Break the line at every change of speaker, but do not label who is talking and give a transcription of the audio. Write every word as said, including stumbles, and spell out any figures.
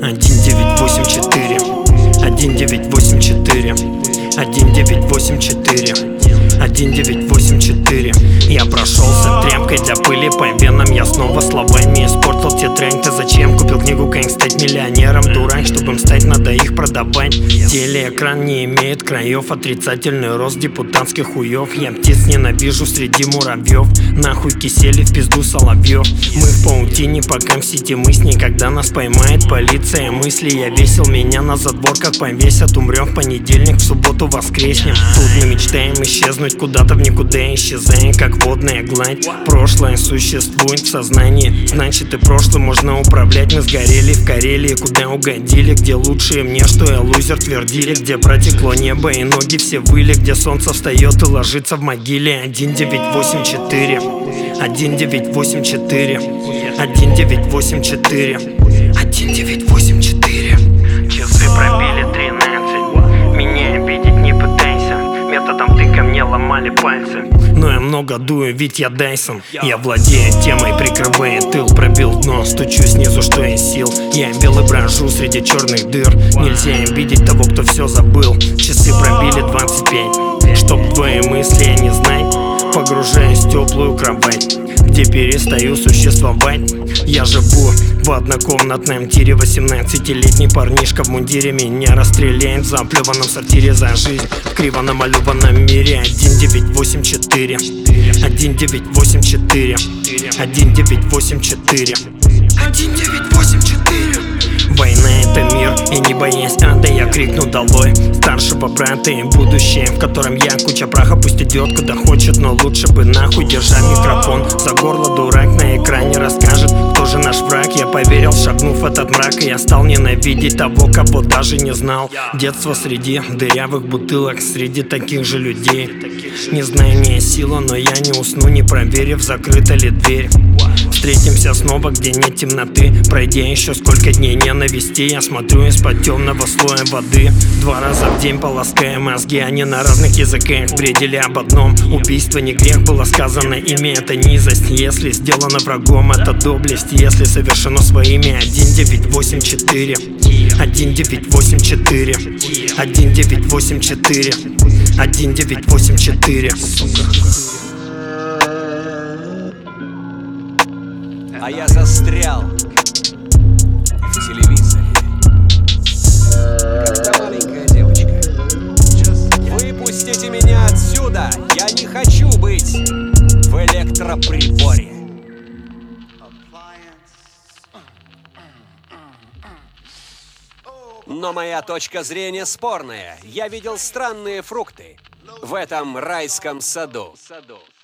один девять восемь четыре, один девять восемь четыре, один девять восемь четыре, один девять восемь четыре. Я прошелся тряпкой для пыли по венам. Я снова словами испортил те тренды. Зачем купил книгу «Как стать миллионером»? Дурак, чтобы им стать, надо их продавать. Телеэкран не имеет краев. Отрицательный рост депутатских хуев. Я птиц ненавижу среди муравьев. Нахуй кисели в пизду соловьев. Мы в паутине, пока в сети мысли. Когда нас поймает полиция мысли. Я весел, меня на задворках повесят. Умрем в понедельник, в субботу воскреснем. Тут мы мечтаем исчезнуть куда-то в никуда, исчезаем как водная гладь. Прошлое существует в сознании, значит и прошлым можно управлять. Мы сгорели в Карелии, куда угодили, где лучшие мне, что я лузер, твердили. Где протекло небо и ноги все выли, где солнце встает и ложится в могиле. один девять восемь четыре, один девять восемь четыре, один девять восемь четыре, один девять восемь четыре. Часы пробили тринадцать, меня видеть не пытайся. Методом тыка мне ломали пальцы, но я много дую, ведь я Дайсон. Я владею темой, прикрывая тыл. Пробил дно, стучу снизу, что есть сил. Я белый брожу среди черных дыр. Нельзя обидеть того, кто все забыл. Часы пробили двадцать пять, чтоб твои мысли не знать. Погружаюсь в теплую кровать, где перестаю существовать. Я живу в однокомнатном тире. Восемнадцатилетний парнишка в мундире меня расстреляет в заплеванном сортире за жизнь в криво намалеванном мире. один девять восемь четыре, один девять восемь четыре, один девять восемь четыре, один девять восемь четыре. Война — это мир, и не боясь ада я крикну долой старшего брата и будущее, в котором я. Куча праха, пусть идет куда хочет, но лучше бы нахуй. Держа микрофон за горло, дурак на экране расскажет, кто же наш враг. Я поверил, шагнув в этот мрак, и я стал ненавидеть того, кого даже не знал. Детство среди дырявых бутылок, среди таких же людей. Не знаю, не сила, но я не усну, не проверив, закрыта ли дверь. Встретимся снова, где нет темноты. Пройдя еще сколько дней ненависти, я смотрю из-под темного слоя воды. Два раза в день полоская мозги, они на разных языках бредили об одном. Убийство не грех, было сказано ими, это низость. Если сделано врагом, это доблесть. Если совершено своими. один девять восемь четыре, один девять восемь четыре, один девять восемь четыре, один девять восемь четыре.
А я застрял в телевизоре, когда маленькая девочка. Выпустите меня отсюда! Я не хочу быть в электроприборе. Но моя точка зрения спорная. Я видел странные фрукты в этом райском саду.